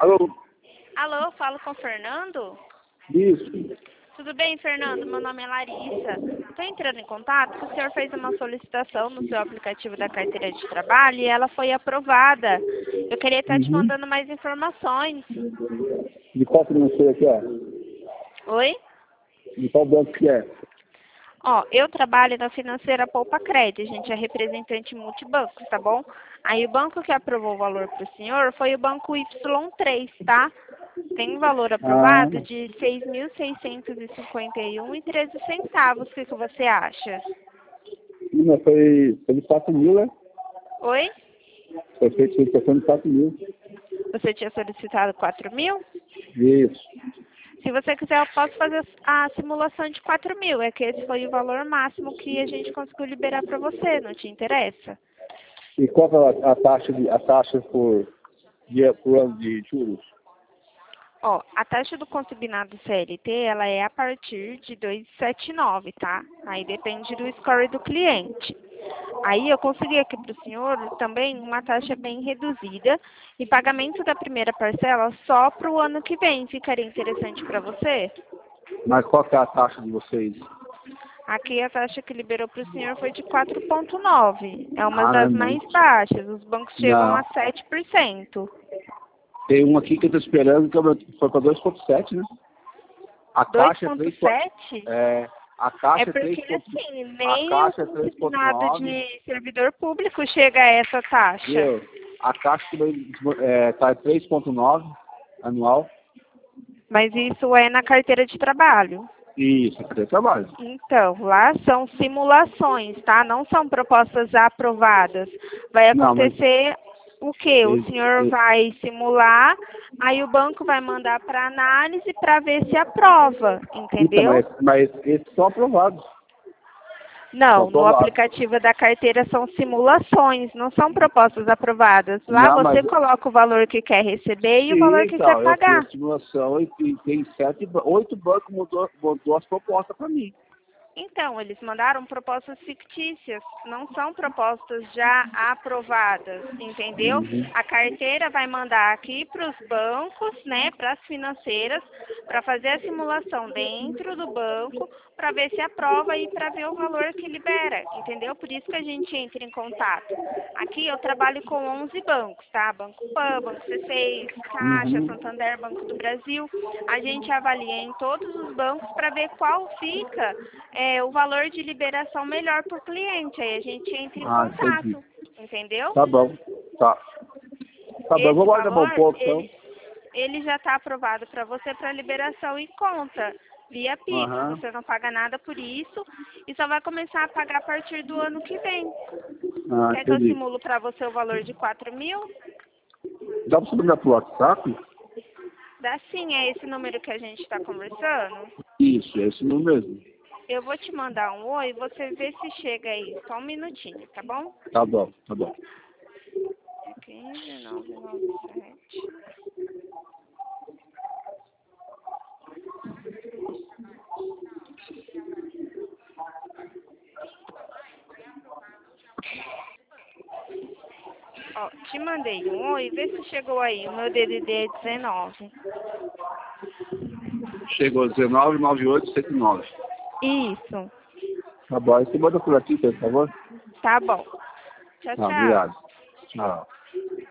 Alô? Alô, falo com o Fernando? Isso. Tudo bem, Fernando? Meu nome é Larissa. Estou entrando em contato porque o senhor fez uma solicitação no seu aplicativo da carteira de trabalho e ela foi aprovada. Eu queria estar te Uhum. mandando mais informações. De qual financeira que é? Oi? De qual banco que é? Ó, eu trabalho na financeira Poupa Cred, a gente é representante multibancos, tá bom? Aí o banco que aprovou o valor para o senhor foi o banco Y3, tá? Tem um valor Ah, aprovado de R$ 6.651,13. O que você acha? não, foi de 4 mil, né? Oi? Foi feito solicitação de 4 mil. Você tinha solicitado 4.000? Isso. Se você quiser, eu posso fazer a simulação de 4.000. É que esse foi o valor máximo que a gente conseguiu liberar para você. Não te interessa? E qual que é a taxa por ano de juros? Ó, a taxa do consignado CLT, ela é a partir de 2,79, tá? Aí depende do score do cliente. Aí eu consegui aqui para o senhor também uma taxa bem reduzida e pagamento da primeira parcela só para o ano que vem. Ficaria interessante para você? Mas qual que é a taxa de vocês? Aqui a taxa que liberou para o senhor foi de 4,9. É uma Ah, não é das mais muito. baixas. Os bancos chegam a Não. 7%. Tem um aqui que eu tô esperando que foi para 2,7, né? A caixa é 3, 2,7? a É caixa é 3, porque, assim, a nem o caixa é consignado 3,9, de servidor público chega a essa taxa. viu? A caixa tá 3,9 anual. Mas isso é na carteira de trabalho. Isso, é cadê trabalho? Então, lá são simulações, tá? Não são propostas aprovadas. Vai Não, mas acontecer o quê? O e- senhor e- vai simular, aí o banco vai mandar para análise para ver se aprova, então, entendeu? mas esses são aprovados. São Não, no aprovados. aplicativo da carteira são simulações, não são propostas aprovadas. Lá Não, mas você coloca o valor que quer receber e o valor sim, que quer então, eu fiz pagar. a simulação e tem 8 bancos mandou as propostas para mim. Então, eles mandaram propostas fictícias, não são propostas já aprovadas, entendeu? Uhum. A carteira vai mandar aqui para os bancos, né, para as financeiras, para fazer a simulação dentro do banco, para ver se aprova e para ver o valor que libera, entendeu? Por isso que a gente entra em contato. Aqui eu trabalho com 11 bancos, tá? Banco Pan, Banco C6, Caixa, Uhum. Santander, Banco do Brasil. A gente avalia em todos os bancos para ver qual fica o valor de liberação melhor para o cliente. Aí a gente entra em Ah, entendi. contato, entendeu? Tá bom. Tá. Tá bom, eu vou Esse guardar um valor, pouco, então. ele já está aprovado para você para liberação em conta, via Pix. Aham. Você não paga nada por isso e só vai começar a pagar a partir do ano que vem. Ah, Quer que eu entendi. simulo para você o valor de 4.000? Dá pra você mandar pro WhatsApp? Dá sim, é esse número que a gente está conversando? Isso, é esse número mesmo. Eu vou te mandar um oi e você vê se chega aí. Só um minutinho, tá bom? Tá bom, tá bom. 15997. Ó, te mandei um oi, vê se chegou aí. O meu DDD é 19. Chegou 199879. Isso, Tá bom, aí você manda por aqui, por favor? tá bom. Tchau, Ah, tchau. obrigado. Tchau.